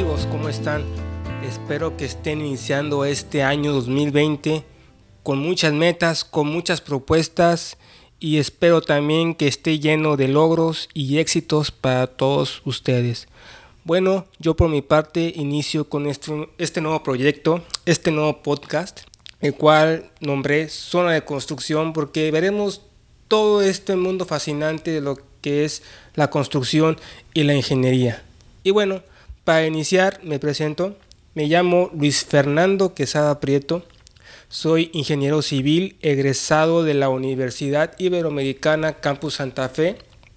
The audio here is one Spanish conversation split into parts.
amigos? ¿Cómo están? Espero que estén iniciando este año 2020 con muchas metas, con muchas propuestas y espero también que esté lleno de logros y éxitos para todos ustedes. Bueno, yo por mi parte inicio con este nuevo proyecto, este nuevo podcast, el cual nombré Zona de Construcción porque veremos todo este mundo fascinante de lo que es la construcción y la ingeniería. Y bueno, para iniciar me presento, me llamo Luis Fernando Quesada Prieto, soy ingeniero civil egresado de la Universidad Iberoamericana Campus Santa Fe.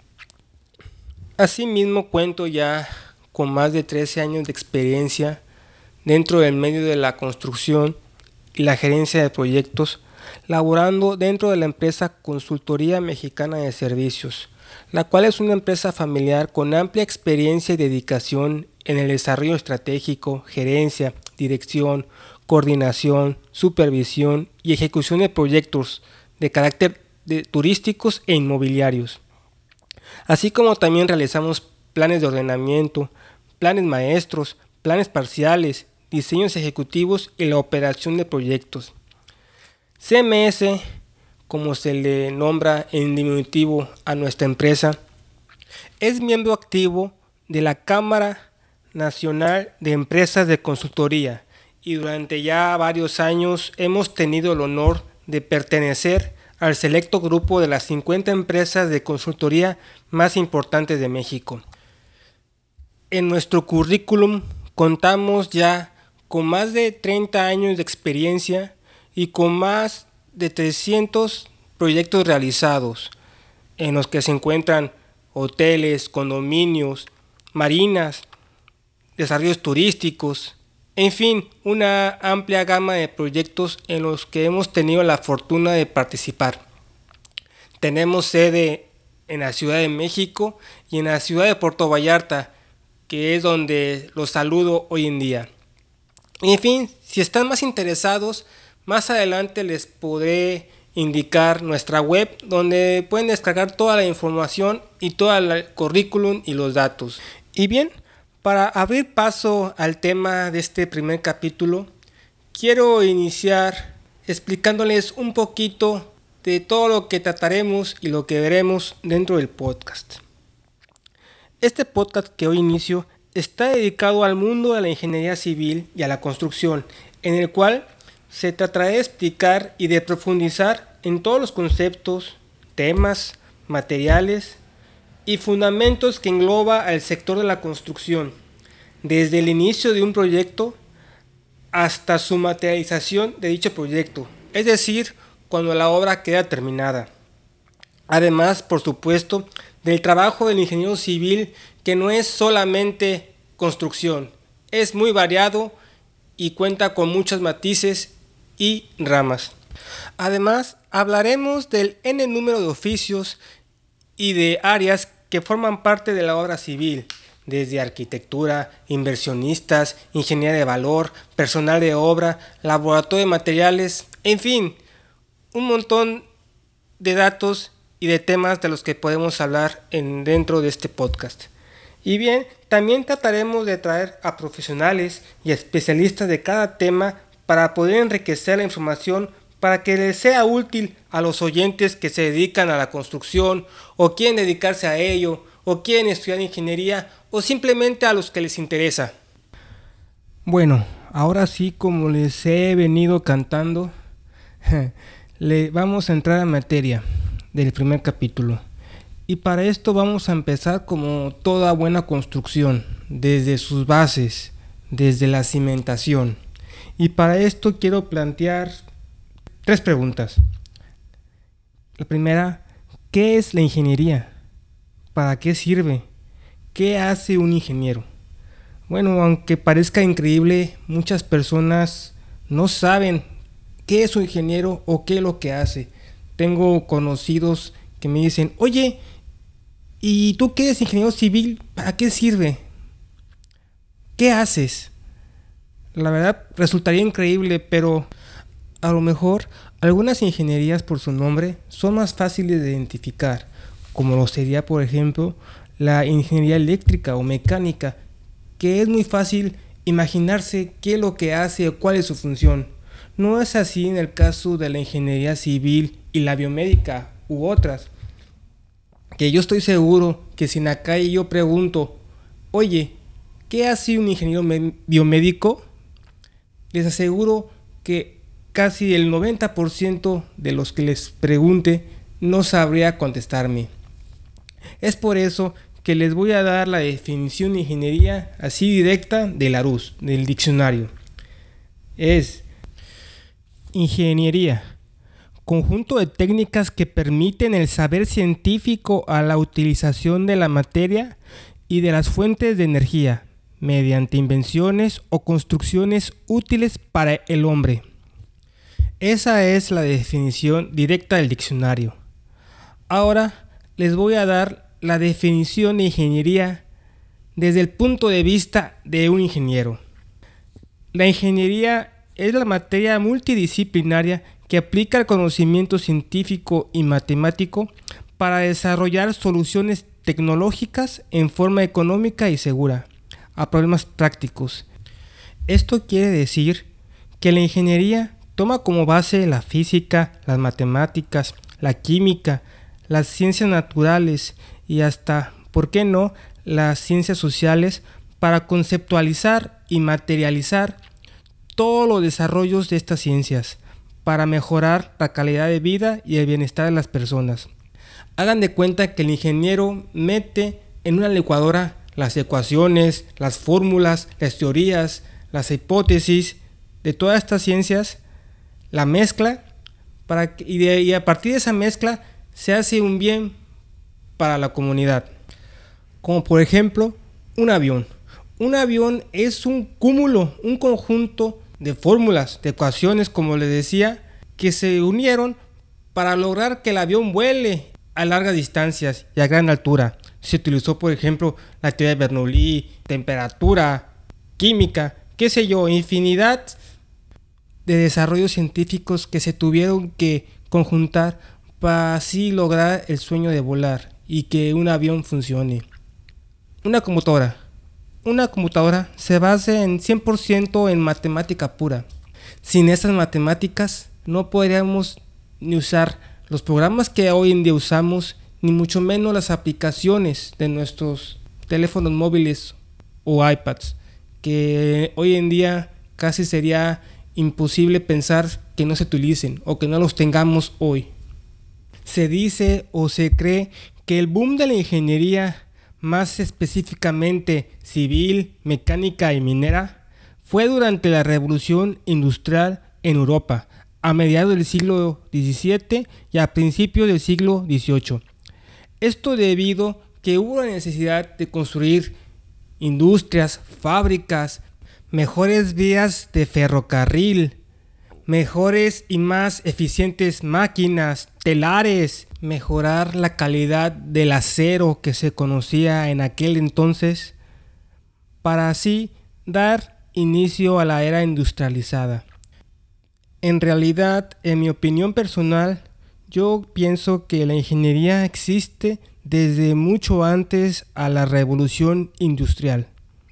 Asimismo cuento ya con más de 13 años de experiencia dentro del medio de la construcción y la gerencia de proyectos, laborando dentro de la empresa Consultoría Mexicana de Servicios, la cual es una empresa familiar con amplia experiencia y dedicación en el desarrollo estratégico, gerencia, dirección, coordinación, supervisión y ejecución de proyectos de carácter turísticos e inmobiliarios. Así como también realizamos planes de ordenamiento, planes maestros, planes parciales, diseños ejecutivos y la operación de proyectos. CMS, como se le nombra en diminutivo a nuestra empresa, es miembro activo de la Cámara Nacional de Empresas de Consultoría y durante ya varios años hemos tenido el honor de pertenecer al selecto grupo de las 50 empresas de consultoría más importantes de México. En nuestro currículum contamos ya con más de 30 años de experiencia y con más de 300 proyectos realizados, en los que se encuentran hoteles, condominios, marinas, desarrollos turísticos, en fin, una amplia gama de proyectos en los que hemos tenido la fortuna de participar. Tenemos sede en la Ciudad de México y en la ciudad de Puerto Vallarta, que es donde los saludo hoy en día. En fin, si están más interesados, más adelante les podré indicar nuestra web donde pueden descargar toda la información y todo el currículum y los datos. Y bien, para abrir paso al tema de este primer capítulo, quiero iniciar explicándoles un poquito de todo lo que trataremos y lo que veremos dentro del podcast. Este podcast que hoy inicio está dedicado al mundo de la ingeniería civil y a la construcción, en el cual se tratará de explicar y de profundizar en todos los conceptos, temas, materiales y fundamentos que engloba al sector de la construcción, desde el inicio de un proyecto hasta su materialización de dicho proyecto, es decir, cuando la obra queda terminada. Además, por supuesto, del trabajo del ingeniero civil, que no es solamente construcción, es muy variado y cuenta con muchos matices y ramas. Además, hablaremos del N número de oficios y de áreas que forman parte de la obra civil, desde arquitectura, inversionistas, ingeniería de valor, personal de obra, laboratorio de materiales, en fin, un montón de datos y de temas de los que podemos hablar dentro de este podcast. Y bien, también trataremos de traer a profesionales y especialistas de cada tema para poder enriquecer la información para que les sea útil a los oyentes que se dedican a la construcción o quieren dedicarse a ello o quieren estudiar ingeniería o simplemente a los que les interesa. Bueno, ahora sí, como les he venido cantando, le vamos a entrar a materia del primer capítulo. Y para esto vamos a empezar como toda buena construcción, desde sus bases, desde la cimentación. Y para esto quiero plantear 3 preguntas. La primera, ¿qué es la ingeniería? ¿Para qué sirve? ¿Qué hace un ingeniero? Bueno, aunque parezca increíble, muchas personas no saben qué es un ingeniero o qué es lo que hace. Tengo conocidos que me dicen, oye, ¿y tú qué eres ingeniero civil? ¿Para qué sirve? ¿Qué haces? La verdad resultaría increíble, pero a lo mejor algunas ingenierías por su nombre son más fáciles de identificar, como lo sería por ejemplo la ingeniería eléctrica o mecánica, que es muy fácil imaginarse qué es lo que hace o cuál es su función. No es así en el caso de la ingeniería civil y la biomédica u otras, que yo estoy seguro que si en la calle yo pregunto, oye, ¿qué hace un ingeniero biomédico? Les aseguro que casi el 90% de los que les pregunte no sabría contestarme. Es por eso que les voy a dar la definición de ingeniería así directa de Larousse, del diccionario. Es ingeniería, conjunto de técnicas que permiten el saber científico a la utilización de la materia y de las fuentes de energía, mediante invenciones o construcciones útiles para el hombre. Esa es la definición directa del diccionario. Ahora les voy a dar la definición de ingeniería desde el punto de vista de un ingeniero. La ingeniería es la materia multidisciplinaria que aplica el conocimiento científico y matemático para desarrollar soluciones tecnológicas en forma económica y segura a problemas prácticos. Esto quiere decir que la ingeniería toma como base la física, las matemáticas, la química, las ciencias naturales y hasta, ¿por qué no?, las ciencias sociales para conceptualizar y materializar todos los desarrollos de estas ciencias para mejorar la calidad de vida y el bienestar de las personas. Hagan de cuenta que el ingeniero mete en una licuadora las ecuaciones, las fórmulas, las teorías, las hipótesis de todas estas ciencias, la mezcla y a partir de esa mezcla se hace un bien para la comunidad. Como por ejemplo, un avión. Un avión es un cúmulo, un conjunto de fórmulas, de ecuaciones, como les decía, que se unieron para lograr que el avión vuele a largas distancias y a gran altura. Se utilizó, por ejemplo, la teoría de Bernoulli, temperatura, química, qué sé yo, infinidad de desarrollos científicos que se tuvieron que conjuntar para así lograr el sueño de volar y que un avión funcione. Una computadora se basa en 100% en matemática pura. Sin esas matemáticas no podríamos ni usar los programas que hoy en día usamos, ni mucho menos las aplicaciones de nuestros teléfonos móviles o iPads, que hoy en día casi sería imposible pensar que no se utilicen o que no los tengamos hoy. Se dice o se cree que el boom de la ingeniería, más específicamente civil, mecánica y minera, fue durante la Revolución Industrial en Europa, a mediados del siglo XVII y a principios del siglo XVIII. Esto debido a que hubo la necesidad de construir industrias, fábricas, mejores vías de ferrocarril, mejores y más eficientes máquinas, telares, mejorar la calidad del acero que se conocía en aquel entonces, para así dar inicio a la era industrializada. En realidad, en mi opinión personal, yo pienso que la ingeniería existe desde mucho antes a la revolución industrial.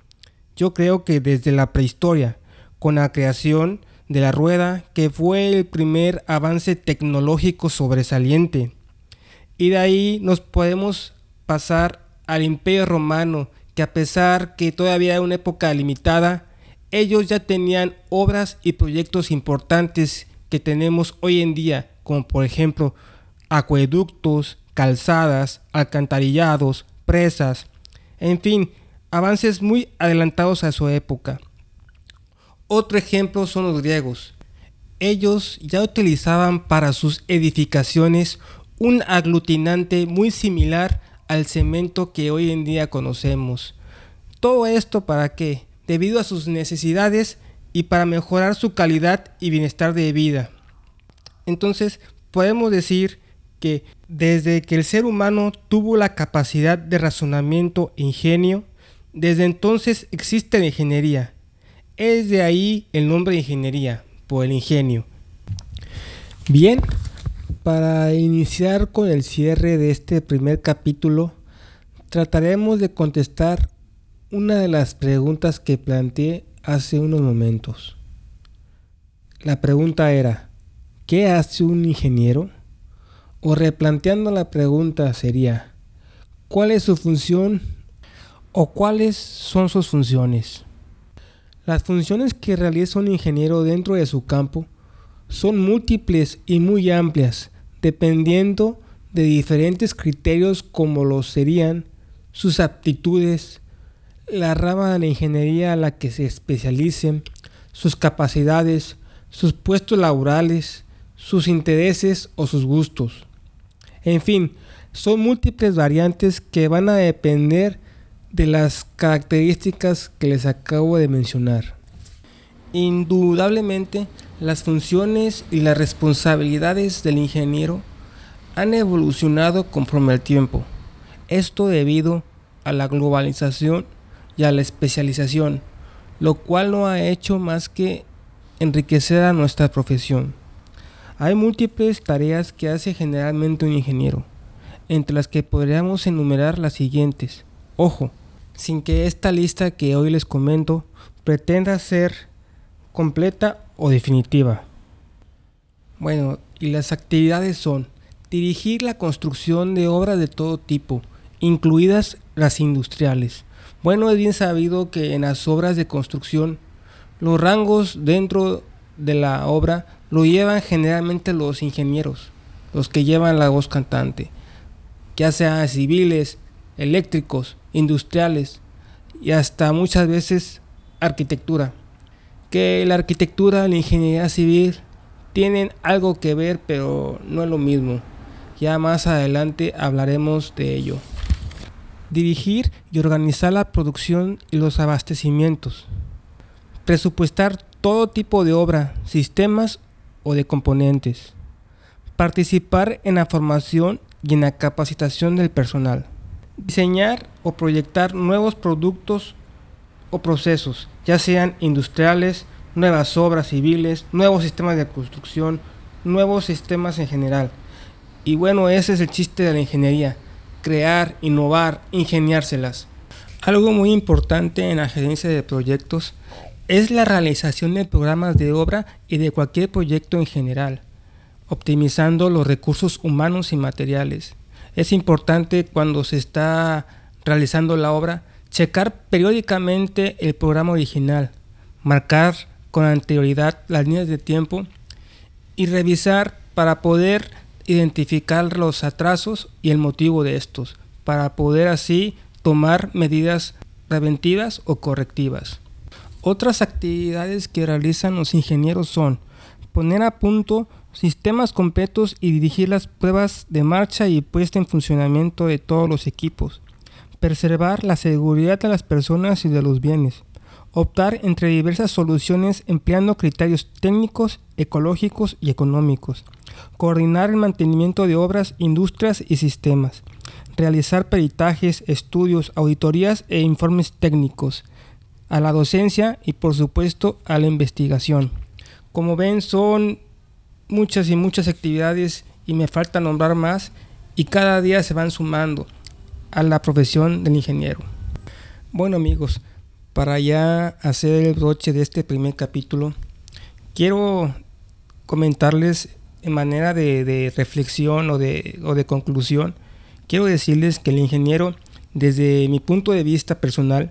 Yo creo que desde la prehistoria, con la creación de la rueda, que fue el primer avance tecnológico sobresaliente. Y de ahí nos podemos pasar al Imperio Romano, que a pesar que todavía era una época limitada, ellos ya tenían obras y proyectos importantes que tenemos hoy en día, como por ejemplo acueductos, calzadas, alcantarillados, presas, en fin, avances muy adelantados a su época. Otro ejemplo son los griegos. Ellos ya utilizaban para sus edificaciones un aglutinante muy similar al cemento que hoy en día conocemos. ¿Todo esto para qué? Debido a sus necesidades y para mejorar su calidad y bienestar de vida. Entonces, podemos decir que desde que el ser humano tuvo la capacidad de razonamiento e ingenio, desde entonces existe la ingeniería. Es de ahí el nombre de ingeniería, por el ingenio. Bien, para iniciar con el cierre de este primer capítulo, trataremos de contestar una de las preguntas que planteé hace unos momentos. La pregunta era, ¿qué hace un ingeniero? O replanteando la pregunta sería, ¿cuál es su función o cuáles son sus funciones? Las funciones que realiza un ingeniero dentro de su campo son múltiples y muy amplias, dependiendo de diferentes criterios como lo serían sus aptitudes, la rama de la ingeniería a la que se especialicen, sus capacidades, sus puestos laborales, sus intereses o sus gustos. En fin, son múltiples variantes que van a depender de las características que les acabo de mencionar. Indudablemente, las funciones y las responsabilidades del ingeniero han evolucionado conforme al tiempo. Esto debido a la globalización y a la especialización, lo cual no ha hecho más que enriquecer a nuestra profesión. Hay múltiples tareas que hace generalmente un ingeniero, entre las que podríamos enumerar las siguientes. Ojo, sin que esta lista que hoy les comento pretenda ser completa o definitiva. Bueno, y las actividades son dirigir la construcción de obras de todo tipo, incluidas las industriales. Bueno, es bien sabido que en las obras de construcción, los rangos dentro de la obra lo llevan generalmente los ingenieros, los que llevan la voz cantante, ya sea civiles, eléctricos, industriales y hasta muchas veces arquitectura. Que la arquitectura y la ingeniería civil tienen algo que ver, pero no es lo mismo. Ya más adelante hablaremos de ello. Dirigir y organizar la producción y los abastecimientos. Presupuestar todo tipo de obra, sistemas o de componentes. Participar en la formación y en la capacitación del personal. Diseñar o proyectar nuevos productos o procesos, ya sean industriales, nuevas obras civiles, nuevos sistemas de construcción, nuevos sistemas en general. Y bueno, ese es el chiste de la ingeniería, crear, innovar, ingeniárselas. Algo muy importante en la gerencia de proyectos es la realización de programas de obra y de cualquier proyecto en general, optimizando los recursos humanos y materiales. Es importante cuando se está realizando la obra, checar periódicamente el programa original, marcar con anterioridad las líneas de tiempo y revisar para poder identificar los atrasos y el motivo de estos, para poder así tomar medidas preventivas o correctivas. Otras actividades que realizan los ingenieros son poner a punto sistemas completos y dirigir las pruebas de marcha y puesta en funcionamiento de todos los equipos, preservar la seguridad de las personas y de los bienes, optar entre diversas soluciones empleando criterios técnicos, ecológicos y económicos, coordinar el mantenimiento de obras, industrias y sistemas, realizar peritajes, estudios, auditorías e informes técnicos, a la docencia y por supuesto a la investigación. Como ven, son muchas y muchas actividades y me falta nombrar más y cada día se van sumando a la profesión del ingeniero. Bueno amigos, para ya hacer el broche de este primer capítulo, quiero comentarles en manera de reflexión o de conclusión, quiero decirles que el ingeniero, desde mi punto de vista personal,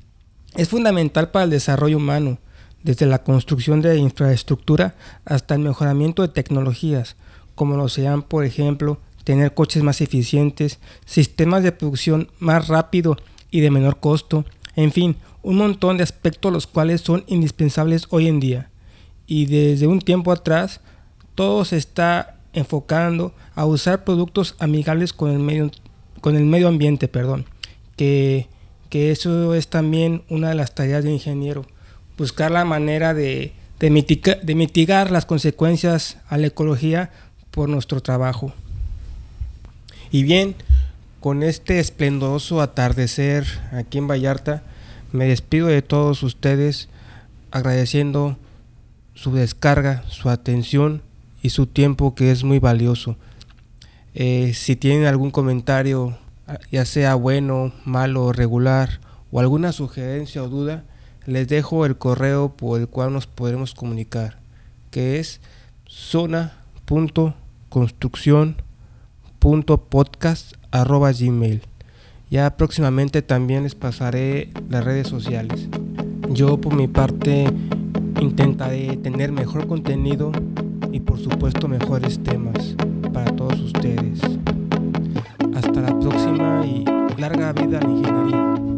es fundamental para el desarrollo humano, desde la construcción de infraestructura hasta el mejoramiento de tecnologías, como lo sean, por ejemplo, tener coches más eficientes, sistemas de producción más rápido y de menor costo, en fin, un montón de aspectos los cuales son indispensables hoy en día. Y desde un tiempo atrás, todo se está enfocando a usar productos amigables con el medio ambiente, que eso es también una de las tareas del ingeniero, buscar la manera de mitigar las consecuencias a la ecología por nuestro trabajo. Y bien, con este esplendoroso atardecer aquí en Vallarta, me despido de todos ustedes agradeciendo su descarga, su atención y su tiempo, que es muy valioso. Si tienen algún comentario, ya sea bueno, malo, regular o alguna sugerencia o duda, les dejo el correo por el cual nos podremos comunicar, que es zona.construcción.podcast@gmail. Ya próximamente también les pasaré las redes sociales. Yo por mi parte intentaré tener mejor contenido y por supuesto mejores temas para todos ustedes. Hasta la próxima y larga vida a la ingeniería.